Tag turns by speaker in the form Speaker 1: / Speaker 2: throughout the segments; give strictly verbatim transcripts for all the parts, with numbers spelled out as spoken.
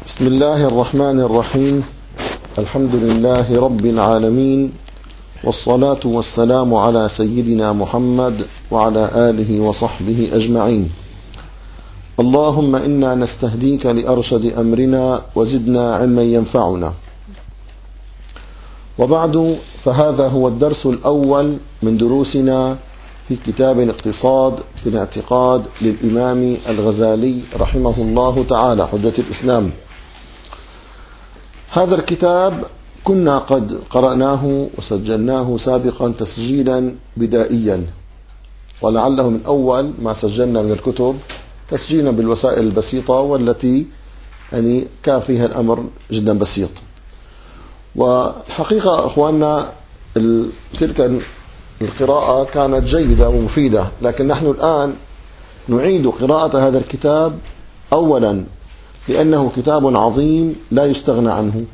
Speaker 1: بسم الله الرحمن الرحيم. الحمد لله رب العالمين، والصلاة والسلام على سيدنا محمد وعلى آله وصحبه أجمعين. اللهم إنا نستهديك لأرشد أمرنا وزدنا علما ينفعنا. وبعد، فهذا هو الدرس الأول من دروسنا في كتاب الاقتصاد في الاعتقاد للإمام الغزالي رحمه الله تعالى حجة الإسلام. هذا الكتاب كنا قد قرأناه وسجلناه سابقا تسجيلا بدائيا، ولعله من أول ما سجلنا من الكتب تسجيلا بالوسائل البسيطة والتي يعني كان فيها الأمر جدا بسيط. والحقيقة أخواننا تلك القراءة كانت جيدة ومفيدة، لكن نحن الآن نعيد قراءة هذا الكتاب أولا لأنه كتاب عظيم لا يستغنى عنه،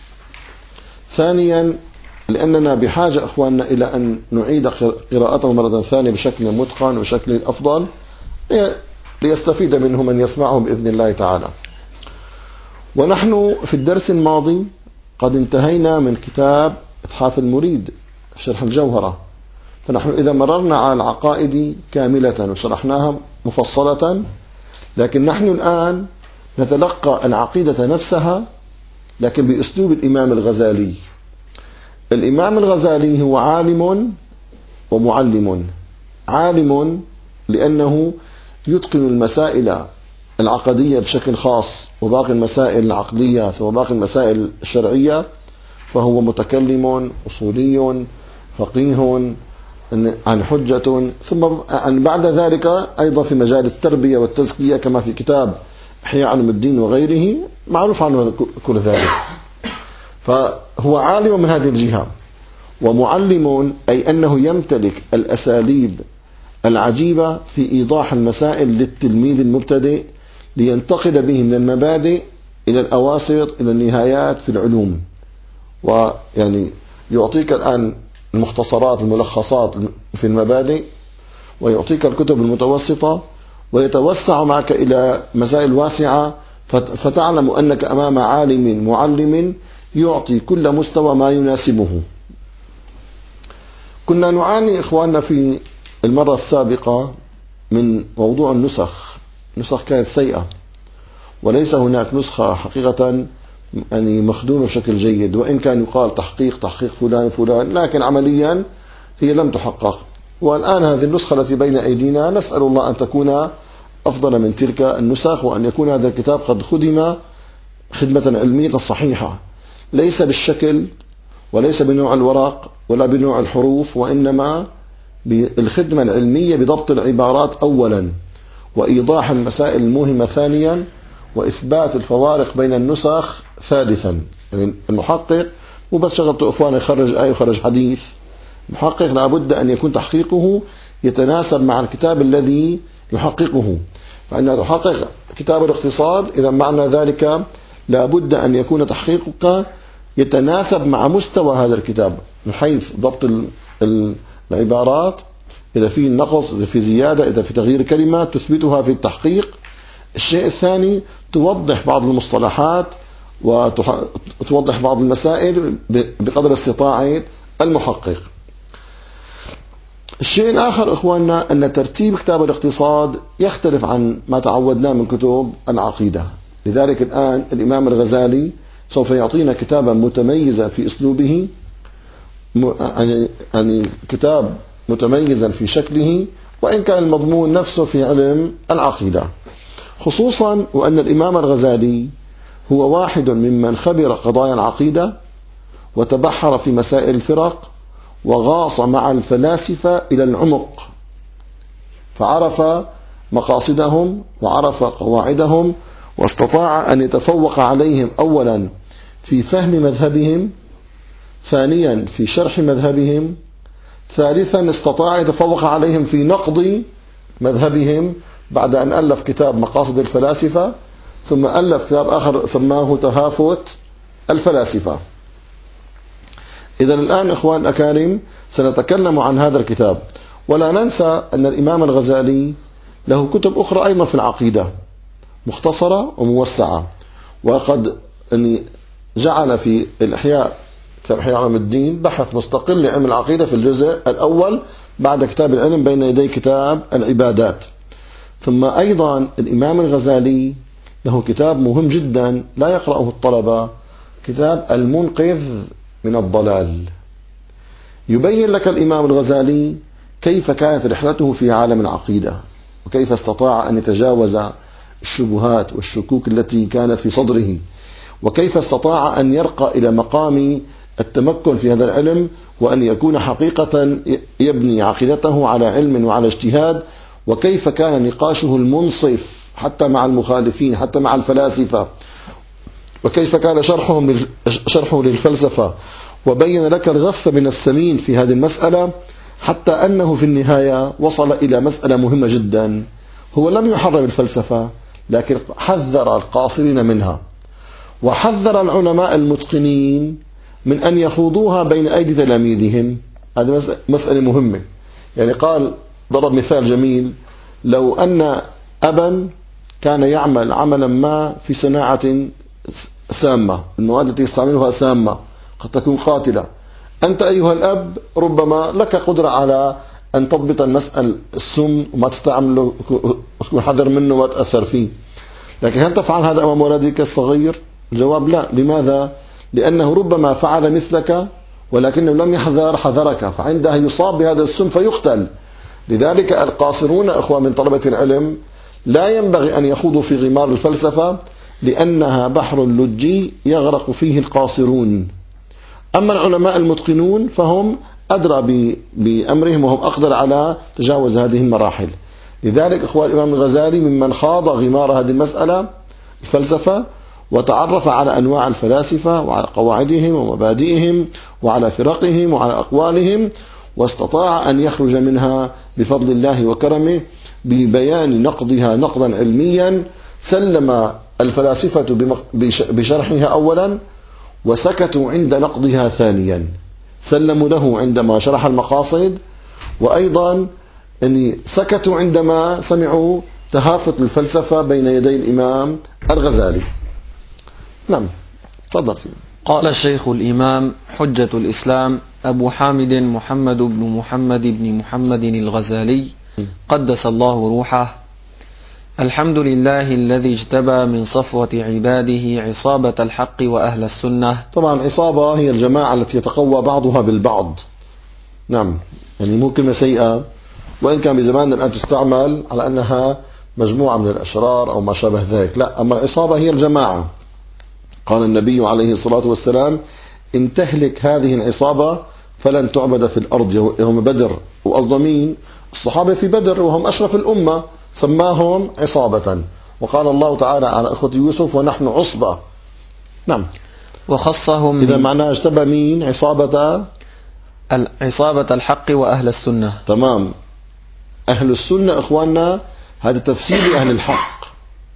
Speaker 1: ثانيا لأننا بحاجة أخواننا إلى أن نعيد قراءته مرة ثانية بشكل متقن وشكل أفضل ليستفيد منه من يسمعه بإذن الله تعالى. ونحن في الدرس الماضي قد انتهينا من كتاب إتحاف المريد شرح الجوهرة، فنحن إذا مررنا على العقائد كاملة وشرحناها مفصلة، لكن نحن الآن نتلقى العقيدة نفسها لكن بأسلوب الإمام الغزالي. الإمام الغزالي هو عالم ومعلم. عالم لأنه يتقن المسائل العقدية بشكل خاص، وباقي المسائل العقلية وباقي المسائل الشرعية فهو متكلم أصولي فقيه عن حجة، ثم بعد ذلك أيضا في مجال التربية والتزكية كما في كتاب إحياء علوم الدين وغيره معروف عنه كل ذلك. فهو عالم من هذه الجهة، ومعلم أي أنه يمتلك الأساليب العجيبة في إيضاح المسائل للتلميذ المبتدئ لينتقل به من المبادئ إلى الأواسط إلى النهايات في العلوم. ويعني يعطيك الآن المختصرات الملخصات في المبادئ، ويعطيك الكتب المتوسطة، ويتوسع معك إلى مسائل واسعة، فتعلم أنك أمام عالم معلم يعطي كل مستوى ما يناسبه. كنا نعاني إخواننا في المرة السابقة من موضوع النسخ. نسخ كانت سيئة، وليس هناك نسخة حقيقة يعني مخدومة بشكل جيد، وإن كان يقال تحقيق تحقيق فلان فلان، لكن عمليا هي لم تحقق. والآن هذه النسخة التي بين أيدينا نسأل الله أن تكون أفضل من تلك النسخ، وأن يكون هذا الكتاب قد خدم خدمة علمية صحيحة، ليس بالشكل وليس بنوع الورق ولا بنوع الحروف، وإنما بالخدمة العلمية بضبط العبارات أولا، وإيضاح المسائل المهمة ثانيا، وإثبات الفوارق بين النسخ ثالثا. يعني المحقق مو بس شغلته إخواني يخرج آية ويخرج حديث، المحقق لابد أن يكون تحقيقه يتناسب مع الكتاب الذي يحققه. فإن تحقق كتاب الاقتصاد إذا معنى ذلك لابد أن يكون تحقيقك يتناسب مع مستوى هذا الكتاب من حيث ضبط العبارات، إذا في نقص، إذا في زيادة، إذا في تغيير كلمة تثبتها في التحقيق. الشيء الثاني توضح بعض المصطلحات وتوضح بعض المسائل بقدر استطاعة المحقق. الشيء الآخر إخواننا أن ترتيب كتاب الاقتصاد يختلف عن ما تعودنا من كتب العقيدة، لذلك الآن الإمام الغزالي سوف يعطينا كتابا متميزا في أسلوبه، يعني كتاب متميزا في شكله، وإن كان المضمون نفسه في علم العقيدة، خصوصا وأن الإمام الغزالي هو واحد ممن خبر قضايا العقيدة وتبحر في مسائل الفرق وغاص مع الفلاسفة إلى العمق، فعرف مقاصدهم وعرف قواعدهم، واستطاع أن يتفوق عليهم أولا في فهم مذهبهم، ثانيا في شرح مذهبهم، ثالثا استطاع يتفوق عليهم في نقد مذهبهم بعد أن ألف كتاب مقاصد الفلاسفة، ثم ألف كتاب آخر سماه تهافت الفلاسفة. إذا الآن إخوان الأكارم سنتكلم عن هذا الكتاب، ولا ننسى أن الإمام الغزالي له كتب أخرى أيضا في العقيدة مختصرة وموسعة، وقد أني جعل في الإحياء كتاب إحياء علوم الدين بحث مستقل لعلم العقيدة في الجزء الأول بعد كتاب العلم بين يدي كتاب العبادات. ثم أيضا الإمام الغزالي له كتاب مهم جدا لا يقرأه الطلبة، كتاب المنقذ من الضلال. يبين لك الإمام الغزالي كيف كانت رحلته في عالم العقيدة، وكيف استطاع أن يتجاوز الشبهات والشكوك التي كانت في صدره، وكيف استطاع أن يرقى إلى مقام التمكن في هذا العلم، وأن يكون حقيقة يبني عقيدته على علم وعلى اجتهاد، وكيف كان نقاشه المنصف حتى مع المخالفين حتى مع الفلاسفة، وكيف كان شرحهم شرحه للفلسفة، وبين لك الغث من السمين في هذه المسألة، حتى أنه في النهاية وصل إلى مسألة مهمة جدا. هو لم يحرم الفلسفة، لكن حذر القاصرين منها، وحذر العلماء المتقنين من أن يخوضوها بين أيدي تلاميذهم. هذه مسألة مهمة. يعني قال، ضرب مثال جميل: لو أن أبا كان يعمل عملا ما في صناعة سامة، المواد التي يستعملها سامة قد تكون قاتلة، أنت أيها الأب ربما لك قدرة على أن تضبط المسألة السم وما تستعمله، تكون حذر منه وتأثر فيه، لكن هل تفعل هذا أمام ولدك الصغير؟ الجواب لا. لماذا؟ لأنه ربما فعل مثلك ولكنه لم يحذر حذرك، فعندها يصاب بهذا السم فيقتل. لذلك القاصرون أخوة من طلبة العلم لا ينبغي أن يخوضوا في غمار الفلسفة، لأنها بحر لجي يغرق فيه القاصرون. أما العلماء المتقنون فهم أدرى بأمرهم وهم أقدر على تجاوز هذه المراحل. لذلك أخوة الإمام الغزالي ممن خاض غمار هذه المسألة الفلسفة، وتعرف على أنواع الفلاسفة وعلى قواعدهم ومبادئهم وعلى فرقهم وعلى أقوالهم، واستطاع أن يخرج منها بفضل الله وكرمه ببيان نقضها نقضا علميا. سلم الفلاسفة بشرحها أولا، وسكتوا عند نقضها ثانيا. سلموا له عندما شرح المقاصد، وأيضا أن سكتوا عندما سمعوا تهافت الفلسفة بين يدي الإمام الغزالي. نعم، تفضل.
Speaker 2: قال الشيخ الإمام حجة الإسلام أبو حامد محمد بن محمد بن محمد الغزالي قدس الله روحه: الحمد لله الذي اجتبى من صفوة عباده عصابة الحق وأهل السنة.
Speaker 1: طبعا عصابة هي الجماعة التي يتقوى بعضها بالبعض. نعم، يعني مو كلمة سيئة، وإن كان بزماننا الآن تستعمل على أنها مجموعة من الأشرار أو ما شابه ذلك، لا، أما العصابة هي الجماعة. قال النبي عليه الصلاة والسلام: إن تهلك هذه العصابة فلن تعبد في الأرض. يوم بدر، وقصد مين؟ الصحابة في بدر وهم أشرف الأمة، سماهم عصابة. وقال الله تعالى على أخوة يوسف: ونحن عصبة. نعم،
Speaker 2: وخصهم
Speaker 1: إذا معناه اجتبى مين؟ عصابة
Speaker 2: عصابة الحق وأهل السنة.
Speaker 1: تمام. أهل السنة إخواننا هذا تفسير أهل الحق،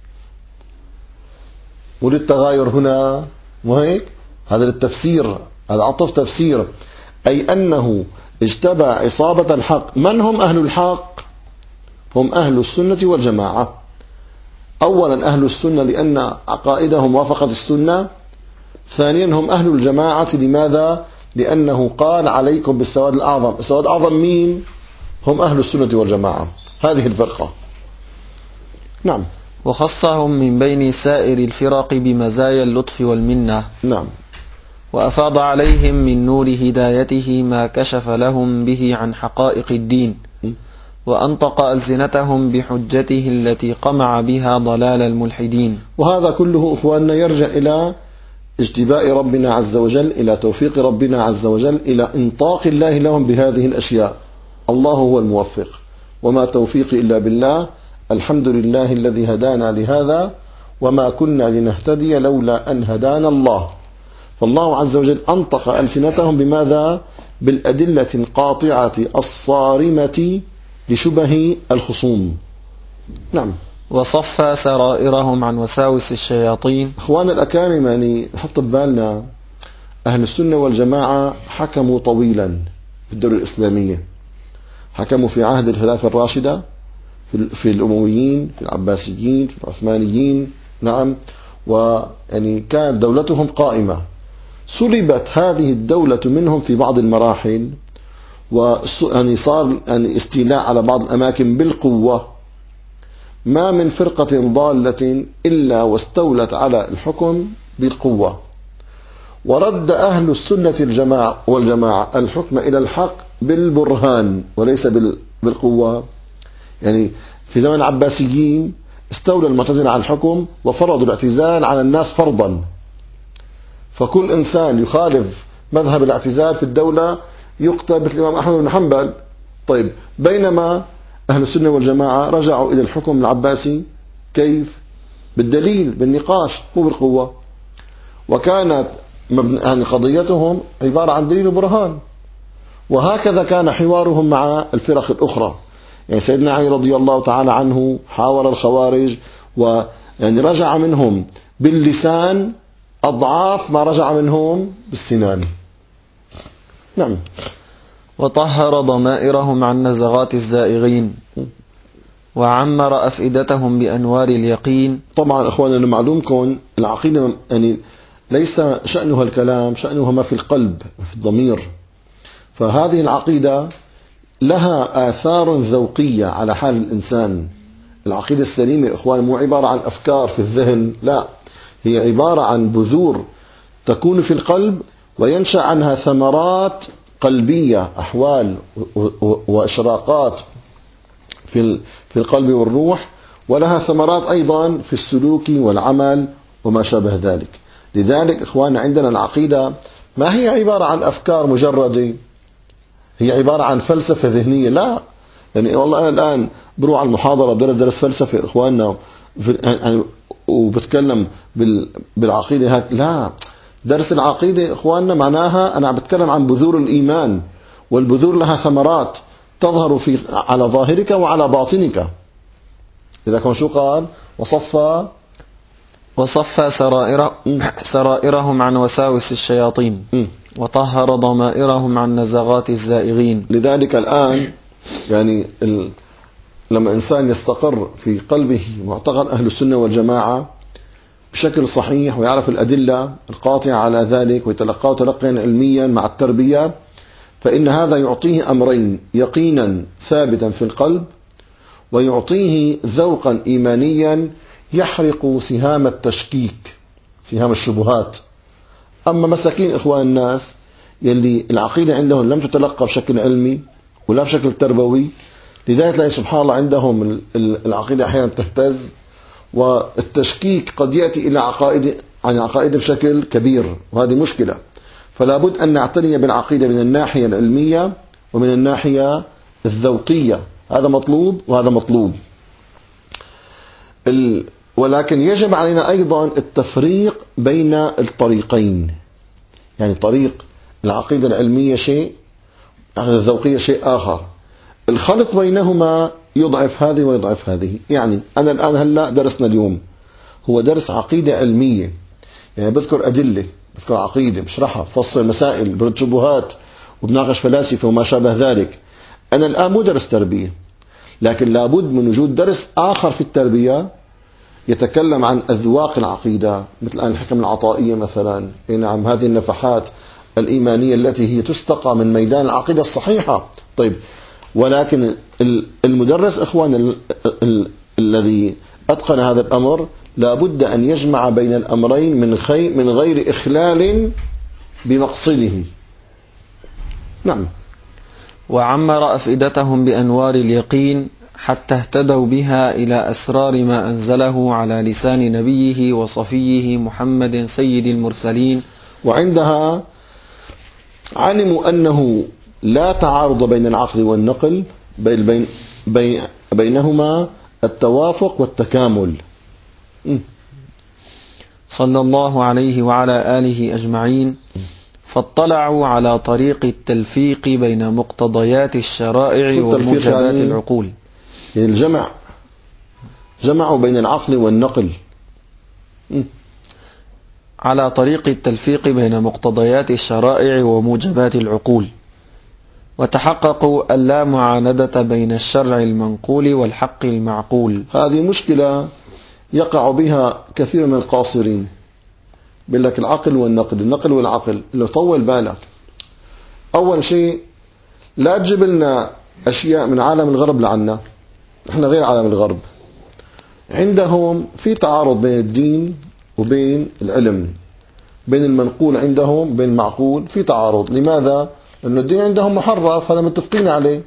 Speaker 1: وللتغاير هنا وهيك، هذا للتفسير، هذا عطف تفسير، أي أنه اجتبى عصابة الحق. من هم أهل الحق؟ هم أهل السنة والجماعة. أولا أهل السنة لأن عقائدهم وافقت السنة. ثانيا هم أهل الجماعة. لماذا؟ لأنه قال: عليكم بالسواد الأعظم. السواد الأعظم مين؟ هم أهل السنة والجماعة، هذه الفرقة. نعم.
Speaker 2: وخصهم من بين سائر الفرق بمزايا اللطف والمنة.
Speaker 1: نعم.
Speaker 2: وأفاض عليهم من نور هدايته ما كشف لهم به عن حقائق الدين، وأنطق ألسنتهم بحجته التي قمع بها ضلال الملحدين.
Speaker 1: وهذا كله أخواننا يرجع إلى اجتباء ربنا عز وجل، إلى توفيق ربنا عز وجل، إلى إنطاق الله لهم بهذه الأشياء. الله هو الموفق، وما توفيقي إلا بالله. الحمد لله الذي هدانا لهذا، وما كنا لنهتدي لولا أن هدانا الله. فالله عز وجل أنطق ألسنتهم بماذا؟ بالأدلة القاطعة الصارمة لشبه الخصوم. نعم.
Speaker 2: وصفى سرائرهم عن وساوس الشياطين.
Speaker 1: إخوانا الأكارم، يعني نحط ببالنا أهل السنة والجماعة حكموا طويلا في الدولة الإسلامية. حكموا في عهد الخلافة الراشدة، في الأمويين، في العباسيين، في العثمانيين. نعم. ويعني كانت دولتهم قائمة، سلبت هذه الدولة منهم في بعض المراحل، ويعني صار يعني استيلاء على بعض الأماكن بالقوة. ما من فرقة ضالة إلا واستولت على الحكم بالقوة، ورد أهل السنة الجماعة والجماعة الحكم إلى الحق بالبرهان وليس بالقوة. يعني في زمن العباسيين استولى المعتزلة على الحكم وفرضوا الاعتزال على الناس فرضا، فكل إنسان يخالف مذهب الاعتزال في الدولة يقتل مثل الإمام أحمد بن حنبل. طيب، بينما أهل السنة والجماعة رجعوا إلى الحكم العباسي كيف؟ بالدليل، بالنقاش، مو بالقوة. وكانت يعني قضيتهم عبارة عن دليل وبرهان. وهكذا كان حوارهم مع الفرق الأخرى. يعني سيدنا علي رضي الله تعالى عنه حاور الخوارج، ويعني رجع منهم باللسان أضعاف ما رجع منهم بالسنان. نعم.
Speaker 2: وطهر ضمائرهم عن نزغات الزائغين، وعمر أفئدتهم بأنوار اليقين.
Speaker 1: طبعا أخواننا لمعلومكم العقيدة يعني ليس شأنها الكلام، شأنها ما في القلب، في الضمير. فهذه العقيدة لها آثار ذوقية على حال الإنسان. العقيدة السليمة إخوان مو عبارة عن أفكار في الذهن، لا، هي عبارة عن بذور تكون في القلب وينشأ عنها ثمرات قلبية، أحوال وإشراقات في في القلب والروح، ولها ثمرات أيضا في السلوك والعمل وما شابه ذلك. لذلك إخواننا عندنا العقيدة ما هي عبارة عن أفكار مجردة، هي عبارة عن فلسفة ذهنية، لا. يعني والله أنا الآن بروح على المحاضرة بدرس درس فلسفة إخواننا يعني وبتكلم بالعقيدة هيك، لا. درس العقيدة إخواننا معناها أنا بتكلم عن بذور الإيمان، والبذور لها ثمرات تظهر في على ظاهرك وعلى باطنك. إذا كان شو قال؟ وصفى
Speaker 2: وصفى سرائر سرائرهم عن وساوس الشياطين، م. وطهر ضمائرهم عن نزغات الزائغين.
Speaker 1: لذلك الآن يعني ال... لما إنسان يستقر في قلبه معتقد أهل السنة والجماعة بشكل صحيح ويعرف الأدلة القاطعة على ذلك ويتلقاه تلقيا علميا مع التربية، فإن هذا يعطيه أمرين: يقينا ثابتا في القلب، ويعطيه ذوقا إيمانيا يحرق سهام التشكيك، سهام الشبهات. أما مساكين إخوان الناس يلي العقيدة عندهم لم تتلقى بشكل علمي ولا بشكل تربوي، لذلك تلاقي سبحان الله عندهم العقيدة أحيانا تهتز، والتشكيك قد يأتي إلى عقائد عن عقائد بشكل كبير، وهذه مشكلة. فلا بد أن نعتني بالعقيدة من الناحية العلمية ومن الناحية الذوقية، هذا مطلوب وهذا مطلوب. ال... ولكن يجب علينا أيضا التفريق بين الطريقين، يعني طريق العقيدة العلمية شيء، الذوقية شيء آخر. الخلط بينهما يضعف هذه ويضعف هذه. يعني أنا الآن هلأ درسنا اليوم هو درس عقيدة علمية، يعني بذكر أدلة، بذكر عقيدة، بشرحها، بفصل مسائل، برد شبهات، وبناقش فلاسفة وما شابه ذلك. أنا الآن مو درس تربية، لكن لابد من وجود درس آخر في التربية يتكلم عن أذواق العقيدة، مثل الآن الحكم العطائية مثلا. نعم، هذه النفحات الإيمانية التي هي تستقى من ميدان العقيدة الصحيحة. طيب، ولكن المدرس إخوان الذي أتقن هذا الأمر لابد أن يجمع بين الأمرين من خير من غير إخلال بمقصده. نعم.
Speaker 2: وعمر أفئدتهم بأنوار اليقين حتى اهتدوا بها إلى أسرار ما أنزله على لسان نبيه وصفيه محمد سيد المرسلين.
Speaker 1: وعندها علموا أنه لا تعارض بين العقل والنقل، بين بين بين بينهما التوافق والتكامل.
Speaker 2: صلى الله عليه وعلى آله أجمعين. فاطلعوا على طريق التلفيق بين مقتضيات الشرائع وموجبات يعني العقول.
Speaker 1: يعني الجمع، جمعوا بين العقل والنقل.
Speaker 2: على طريق التلفيق بين مقتضيات الشرائع وموجبات العقول، وتحققوا ألا معاندة بين الشرع المنقول والحق المعقول.
Speaker 1: هذه مشكلة يقع بها كثير من القاصرين. بيقول لك العقل والنقل، النقل والعقل، اللي طول بالك. أول شيء لا تجيب لنا أشياء من عالم الغرب لعنا، إحنا غير عالم الغرب. عندهم في تعارض بين الدين وبين العلم، بين المنقول عندهم بين المعقول في تعارض. لماذا؟ لأن الدين عندهم محرف، هذا متفقين عليه.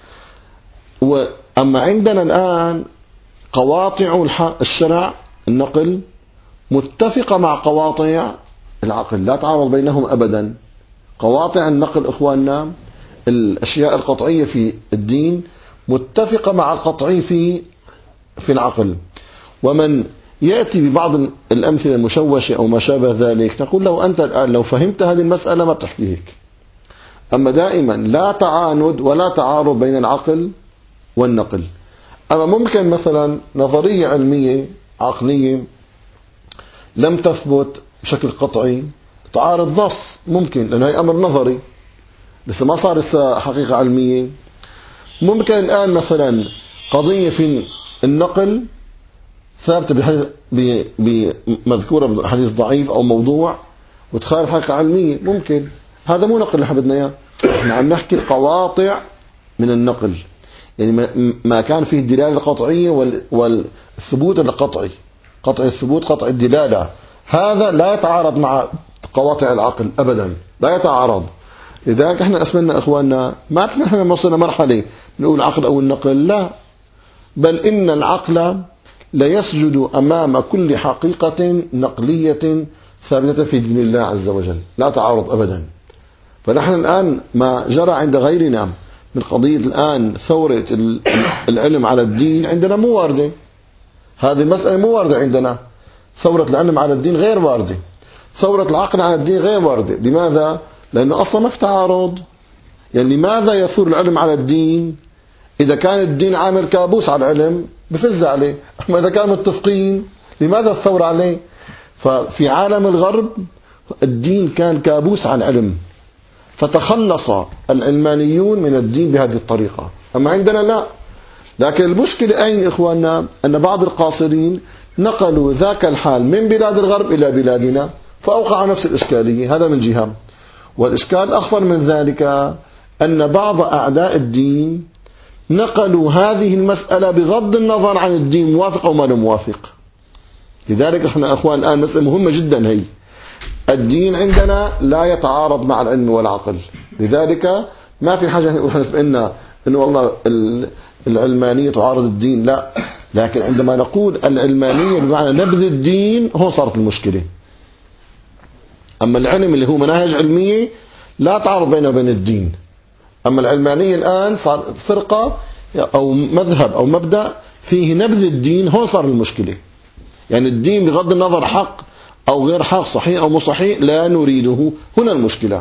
Speaker 1: وأما عندنا الآن قواطع الشرع النقل متفقة مع قواطع العقل، لا تعارض بينهم أبدا. قواطع النقل إخواننا الأشياء القطعية في الدين متفقة مع القطعي في في العقل. ومن يأتي ببعض الأمثلة المشوشة أو ما شابه ذلك نقول له أنت الآن لو فهمت هذه المسألة ما بتحكي هيك. أما دائما لا تعاند ولا تعارض بين العقل والنقل. أما ممكن مثلا نظرية علمية عقلية لم تثبت بشكل قطعي تعارض نص، ممكن، لأنه هي أمر نظري لسه ما صار لسه حقيقة علمية. ممكن الآن مثلا قضية في النقل ثابتة بمذكورة بحديث ضعيف أو موضوع وتخالف حقيقة علمية، ممكن. هذا مو نقل اللي حبدنا إياه، نحن عم نحكي القواطع من النقل، يعني ما كان فيه الدلالة القطعية والثبوت القطعي، قطع الثبوت قطع الدلالة، هذا لا يتعارض مع قواطع العقل أبدا، لا يتعارض. لذلك احنا اسمنا اخواننا ما نحن وصلنا مرحلة نقول عقل او النقل، لا، بل ان العقل لا يسجد امام كل حقيقة نقلية ثابتة في دين الله عز وجل، لا تعارض ابدا. فنحن الان ما جرى عند غيرنا من قضية الان ثورة العلم على الدين عندنا مو واردة، هذه المسألة مو واردة عندنا. ثورة العلم على الدين غير واردة، ثورة العقل على الدين غير واردة. لماذا؟ لأنه أصلا ما في تعارض. يعني لماذا يثور العلم على الدين؟ إذا كان الدين عامل كابوس على العلم بفز عليه، أما إذا كانوا متفقين لماذا الثورة عليه؟ ففي عالم الغرب الدين كان كابوس على العلم، فتخلص العلمانيون من الدين بهذه الطريقة. أما عندنا لا. لكن المشكلة أين إخواننا؟ أن بعض القاصرين نقلوا ذاك الحال من بلاد الغرب إلى بلادنا فأوقع نفس الإشكالية. هذا من جهة. والإشكال الأخطر من ذلك أن بعض أعداء الدين نقلوا هذه المسألة بغض النظر عن الدين موافق أو ما موافق. لذلك احنا أخوان الآن مسألة مهمة جدا، هي الدين عندنا لا يتعارض مع العلم والعقل. لذلك ما في حاجة نقول حسب إن إنه والله العلمانية تعارض الدين، لا. لكن عندما نقول العلمانية بمعنى نبذ الدين هون صارت المشكلة. أما العلم اللي هو مناهج علمية لا تعارض بينه وبين الدين. أما العلمانية الآن صار فرقة أو مذهب أو مبدأ فيه نبذ الدين، هون صار المشكلة. يعني الدين بغض النظر حق أو غير حق، صحيح أو مو صحيح، لا نريده، هنا المشكلة.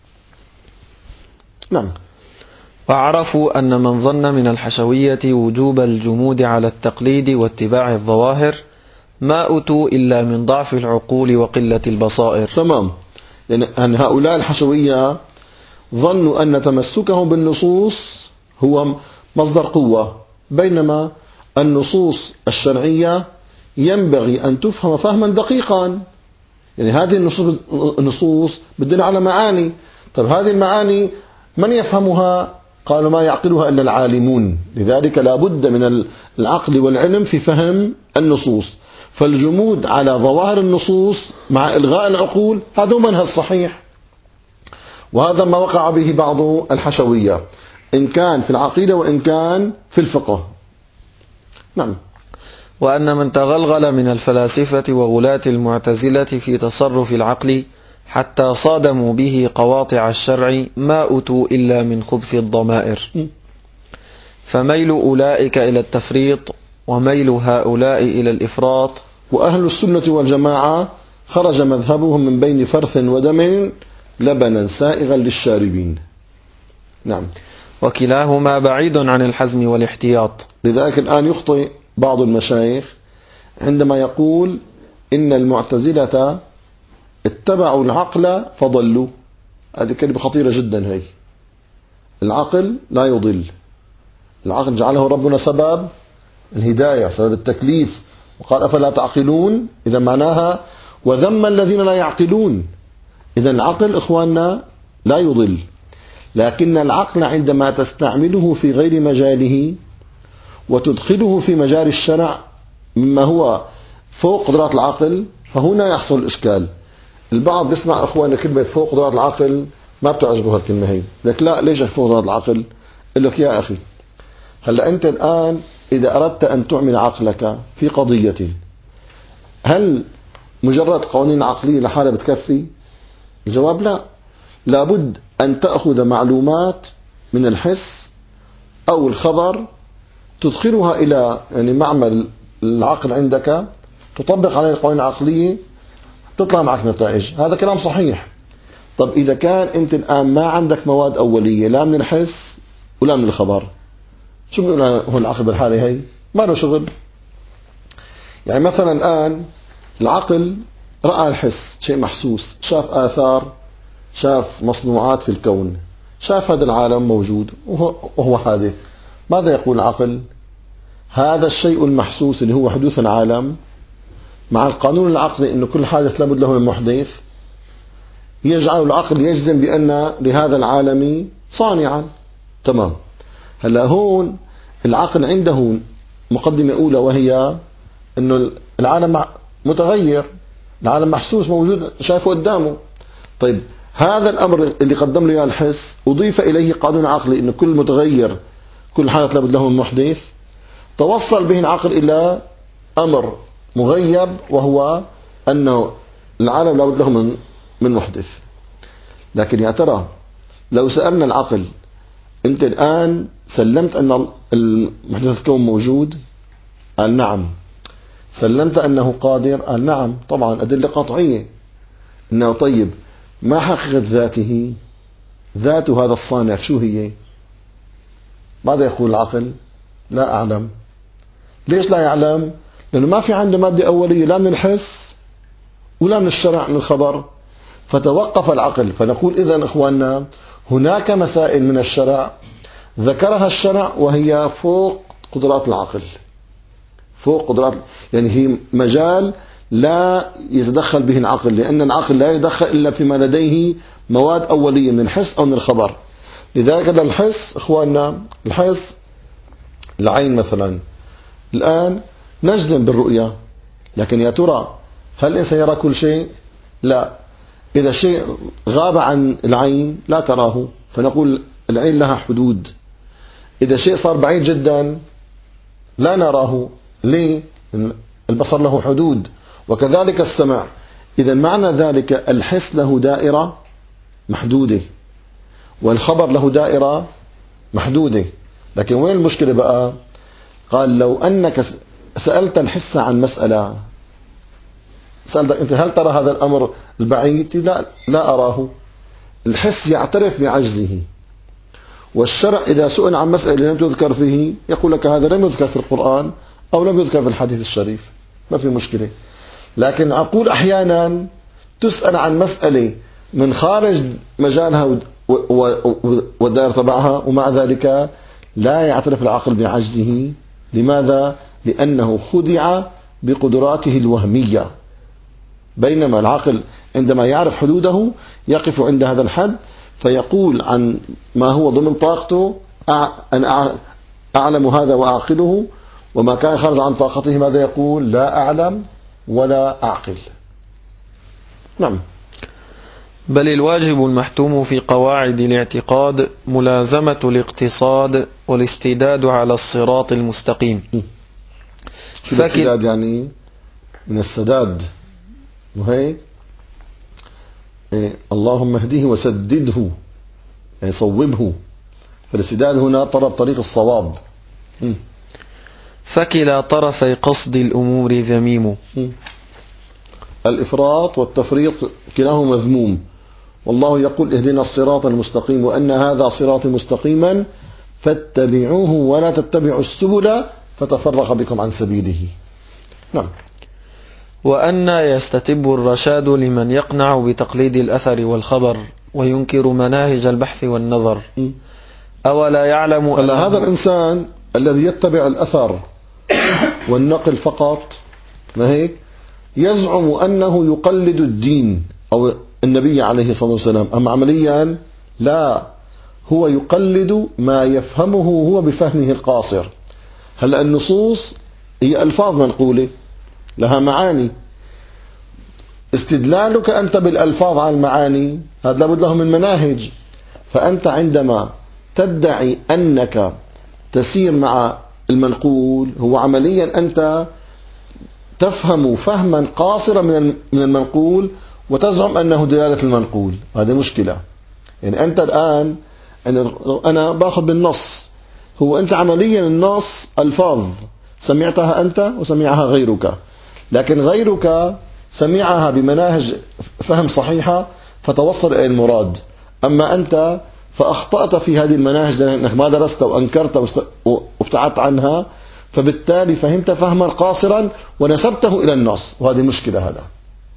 Speaker 1: نعم.
Speaker 2: وعرفوا أن من ظن من الحشوية وجوب الجمود على التقليد واتباع الظواهر ما أتوا إلا من ضعف العقول وقلة البصائر.
Speaker 1: تمام. يعني أن هؤلاء الحشوية ظنوا أن تمسكهم بالنصوص هو مصدر قوة، بينما النصوص الشرعية ينبغي أن تفهم فهما دقيقا. يعني هذه النصوص النصوص بدنا على معاني. طب هذه المعاني من يفهمها؟ قالوا ما يعقلها إلا العالمون. لذلك لا بد من العقل والعلم في فهم النصوص. فالجمود على ظواهر النصوص مع إلغاء العقول هذا منهج صحيح، وهذا ما وقع به بعض الحشوية إن كان في العقيدة وإن كان في الفقه. نعم.
Speaker 2: وأن من تغلغل من الفلاسفة وغلاة المعتزلة في تصرف العقل حتى صادموا به قواطع الشرع ما أتوا إلا من خبث الضمائر. فميل أولئك إلى التفريط وميل هؤلاء إلى الإفراط.
Speaker 1: وأهل السنة والجماعة خرج مذهبهم من بين فرث ودم لبنا سائغا للشاربين. نعم.
Speaker 2: وكلاهما بعيد عن الحزم والاحتياط.
Speaker 1: لذلك الآن يخطئ بعض المشايخ عندما يقول إن المعتزلة اتبعوا العقل فضلوا. هذه كلمة خطيرة جدا. هي العقل لا يضل، العقل جعله ربنا سبب الهداية، سبب التكليف قال أفلا تعقلون، إذا معناها وذم الذين لا يعقلون. إذا العقل إخواننا لا يضل، لكن العقل عندما تستعمله في غير مجاله وتدخله في مجال الشرع مما هو فوق قدرات العقل، فهنا يحصل الإشكال. البعض بيسمع إخواننا كلمة فوق قدرات العقل ما بتعجبه هالكلمة هي، لك لا، ليش فوق قدرات العقل؟ قل لك يا أخي، هلأ أنت الآن إذا أردت أن تعمل عقلك في قضية، هل مجرد قوانين عقلية لحالها بتكفي؟ الجواب لا، لابد أن تأخذ معلومات من الحس أو الخبر تدخلها إلى يعني معمل العقل عندك، تطبق عليه القوانين العقلية، تطلع معك نتائج. هذا كلام صحيح. طب إذا كان أنت الآن ما عندك مواد أولية لا من الحس ولا من الخبر، شو بنقول هون العقل بالحالة هي؟ ما له شغل. يعني مثلا الآن العقل رأى الحس، شيء محسوس، شاف آثار، شاف مصنوعات في الكون، شاف هذا العالم موجود وهو, وهو حادث. ماذا يقول العقل؟ هذا الشيء المحسوس اللي هو حدوث العالم مع القانون العقلي أنه كل حادث لابد له من محدث، يجعل العقل يجزم بأن لهذا العالم صانعا. تمام. هلا هون العقل عنده مقدمة أولى، وهي أنه العالم متغير، العالم محسوس موجود شايفه قدامه. طيب هذا الأمر اللي قدم له إياه الحس أضيف إليه قانون عقلي أنه كل متغير كل حادث لابد له من محدث، توصل به العقل إلى أمر مغيب، وهو أنه العالم لابد له من من محدث. لكن يا ترى لو سألنا العقل أنت الآن سلمت أن المحدث الكون موجود؟ قال نعم. سلمت أنه قادر؟ قال نعم. طبعا أدلة قطعية. إنه طيب ما حقيقة ذاته؟ ذات هذا الصانع شو هي؟ ماذا يقول العقل؟ لا أعلم. ليش لا يعلم؟ لأنه ما في عنده مادة أولية لا من الحس ولا من الشرع من الخبر، فتوقف العقل. فنقول إذن إخواننا هناك مسائل من الشرع ذكرها الشرع وهي فوق قدرات العقل، فوق قدرات، يعني هي مجال لا يتدخل به العقل، لأن العقل لا يدخل إلا فيما لديه مواد أولية من الحس أو من الخبر. لذلك الحس إخواننا، الحس العين مثلا، الآن نجزم بالرؤية، لكن يا ترى هل الإنسان يرى كل شيء؟ لا. إذا شيء غاب عن العين لا تراه، فنقول العين لها حدود. إذا شيء صار بعيد جدا لا نراه. ليه؟ البصر له حدود. وكذلك السمع. إذا معنى ذلك الحس له دائرة محدودة والخبر له دائرة محدودة. لكن وين المشكلة بقى؟ قال لو أنك سألت الحس عن مسألة، سألتك أنت هل ترى هذا الأمر البعيد؟ لا لا أراه. الحس يعترف بعجزه. والشرع إذا سئل عن مسألة لم تذكر فيه يقول لك هذا لم يذكر في القرآن أو لم يذكر في الحديث الشريف، ما في مشكلة. لكن أقول أحيانا تسأل عن مسألة من خارج مجالها والدائرة تبعها، ومع ذلك لا يعترف العقل بعجزه. لماذا؟ لأنه خدع بقدراته الوهمية. بينما العقل عندما يعرف حدوده يقف عند هذا الحد فيقول عن ما هو ضمن طاقته أنا أعلم هذا وأعقله، وما كان خارج عن طاقته ماذا يقول؟ لا أعلم ولا أعقل. نعم.
Speaker 2: بل الواجب المحتوم في قواعد الاعتقاد ملازمة الاقتصاد والاستداد على الصراط المستقيم.
Speaker 1: شو الاستداد يعني؟ من السداد، وهيك إيه اللهم اهديه وسدده، يعني صوبه. فالاستداد هنا طلب طريق الصواب. م.
Speaker 2: فكلا طرفي قصد الأمور ذميم.
Speaker 1: م. الإفراط والتفريط كلاهما مذموم. والله يقول اهدنا الصراط المستقيم وأن هذا صراط مستقيما فاتبعوه ولا تتبعوا السبل فتفرق بكم عن سبيله. نعم.
Speaker 2: وأن يستتب الرشاد لمن يقنع بتقليد الأثر والخبر وينكر مناهج البحث والنظر. م. أولا يعلم
Speaker 1: أن هذا الإنسان الذي يتبع الأثر والنقل فقط ما هيك؟ يزعم أنه يقلد الدين أو النبي عليه الصلاة والسلام، أما عمليا لا، هو يقلد ما يفهمه هو بفهمه القاصر. هلأ النصوص هي ألفاظ منقولة لها معاني، استدلالك أنت بالألفاظ على المعاني هذا لابد له من مناهج. فأنت عندما تدعي أنك تسير مع المنقول، هو عمليا أنت تفهم فهما قاصرا من المنقول وتزعم أنه دلالة المنقول. هذه مشكلة. يعني أنت الآن أنا باخذ بالنص، هو أنت عمليا النص ألفاظ سمعتها أنت وسمعها غيرك، لكن غيرك سمعها بمناهج فهم صحيحة فتوصل إلى المراد، أما أنت فأخطأت في هذه المناهج لأنك ما درست وأنكرت وابتعدت عنها، فبالتالي فهمت فهما قاصرا ونسبته إلى النص، وهذه مشكلة. هذا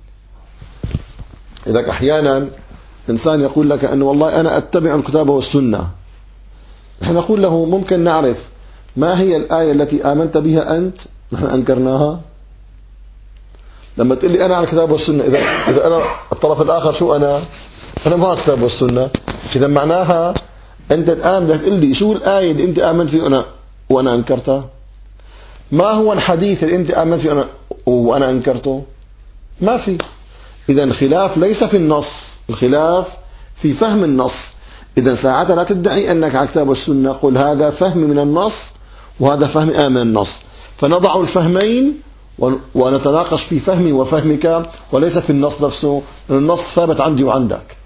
Speaker 1: إذا أحيانا إنسان يقول لك أنه والله أنا أتبع الكتاب والسنة، نحن نقول له ممكن نعرف ما هي الآية التي آمنت بها أنت نحن أنكرناها؟ لما تقول لي أنا على الكتاب والسنة، إذا إذا أنا الطرف الآخر شو أنا؟ أنا ما على الكتاب والسنة، إذا معناها أنت الآن بدك تقول لي شو الآية اللي أنت آمنت فيه وأنا وأنا أنكرتها؟ ما هو الحديث اللي أنت آمنت فيه وأنا وأنا أنكرته؟ ما في. إذا الخلاف ليس في النص، الخلاف في فهم النص. إذا ساعتها لا تدعي أنك على الكتاب والسنة، قل هذا فهم من النص وهذا فهم آمن النص، فنضع الفهمين ونتناقش في فهمي وفهمك وليس في النص نفسه، النص ثابت عندي وعندك.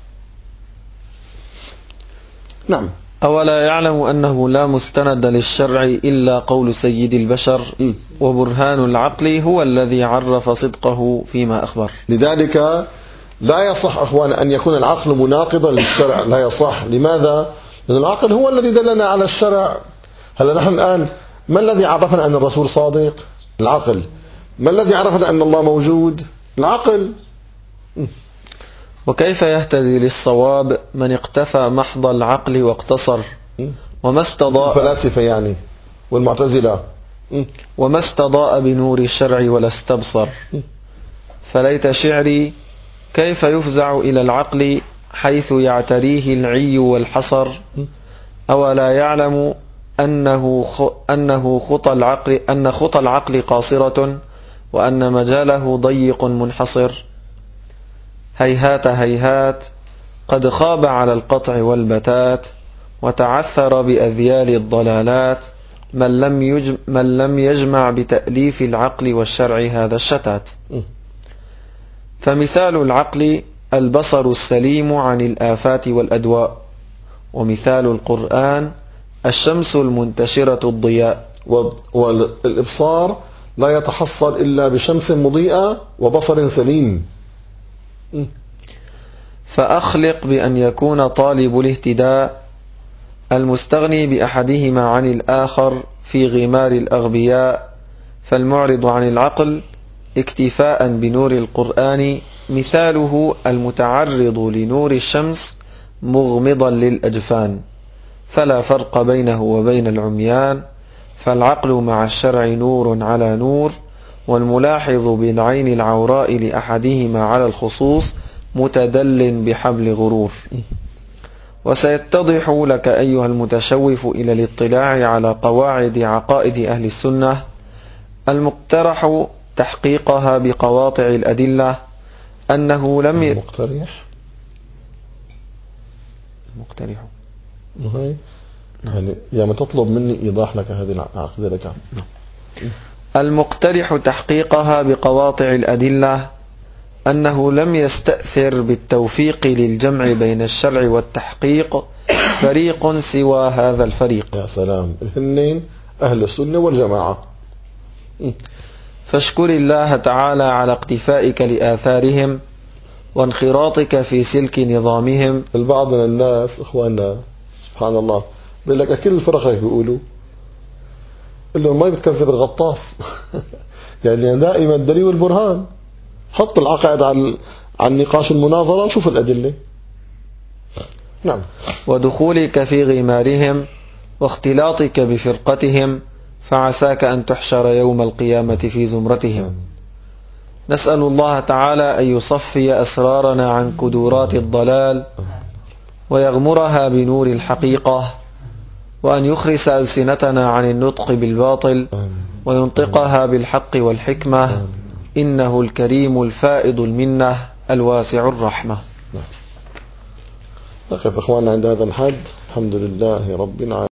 Speaker 1: نعم.
Speaker 2: أولا يعلم أنه لا مستند للشرع إلا قول سيد البشر، وبرهان العقل هو الذي عرف صدقه فيما أخبر.
Speaker 1: لذلك لا يصح أخوان أن يكون العقل مناقضا للشرع، لا يصح. لماذا؟ لأن العقل هو الذي دلنا على الشرع. هلا نحن الآن ما الذي عرفنا أن الرسول صادق؟ العقل. ما الذي عرفنا أن الله موجود؟ العقل.
Speaker 2: وكيف يهتدي للصواب من اقتفى محض العقل واقتصر وما استضاء
Speaker 1: الفلاسفة يعني والمعتزلة
Speaker 2: وما استضاء بنور الشرع ولا استبصر؟ فليت شعري كيف يفزع إلى العقل حيث يعتريه العي والحصر، أولا يعلم أنه أنه خطى العقل أن خطى العقل قاصرة وأن مجاله ضيق منحصر. هيهات هيهات قد خاب على القطع والبتات وتعثر بأذيال الضلالات من لم يجمع, من لم يجمع بتأليف العقل والشرع هذا الشتات. فمثال العقل البصر السليم عن الآفات والأدواء، ومثال القرآن الشمس المنتشرة الضياء.
Speaker 1: والإبصار لا يتحصل إلا بشمس مضيئة وبصر سليم.
Speaker 2: فأخلق بأن يكون طالب الاهتداء المستغني بأحدهما عن الآخر في غمار الأغبياء، فالمعرض عن العقل اكتفاء بنور القرآن مثاله المتعرض لنور الشمس مغمضا للأجفان، فلا فرق بينه وبين العميان، فالعقل مع الشرع نور على نور، والملاحظ بالعين العوراء لأحدهما على الخصوص متدل بحبل غرور. وسيتضح لك أيها المتشوف إلى الاطلاع على قواعد عقائد أهل السنة المقترح تحقيقها بقواطع الأدلة أنه لم ي...
Speaker 1: المقترح
Speaker 2: المقترح
Speaker 1: هاي يعني يا ما تطلب مني إيضاح لك هذه العقيدة لك.
Speaker 2: المقترح تحقيقها بقواطع الأدلة أنه لم يستأثر بالتوفيق للجمع بين الشرع والتحقيق فريق سوى هذا الفريق.
Speaker 1: يا سلام، الهنين أهل السنة والجماعة.
Speaker 2: فاشكر الله تعالى على اقتفائك لآثارهم وانخراطك في سلك نظامهم.
Speaker 1: البعض من الناس إخواننا سبحان الله بيقول لك كل الفرق هيك بيقولوا، قل له ما بتكذب الغطاس. يعني دائما الدليل والبرهان، حط العقائد على عن نقاش المناظرة وشوف الأدلة. نعم.
Speaker 2: ودخولك في غمارهم واختلاطك بفرقتهم فعساك أن تحشر يوم القيامة في زمرتهم. نسأل الله تعالى أن يصفي أسرارنا عن كدورات الضلال ويغمرها بنور الحقيقة، وأن يخرس ألسنتنا عن النطق بالباطل وينطقها بالحق والحكمة، إنه الكريم الفائض المنة الواسع الرحمة.
Speaker 1: نقف إخواننا عند هذا الحد. الحمد لله رب العالمين.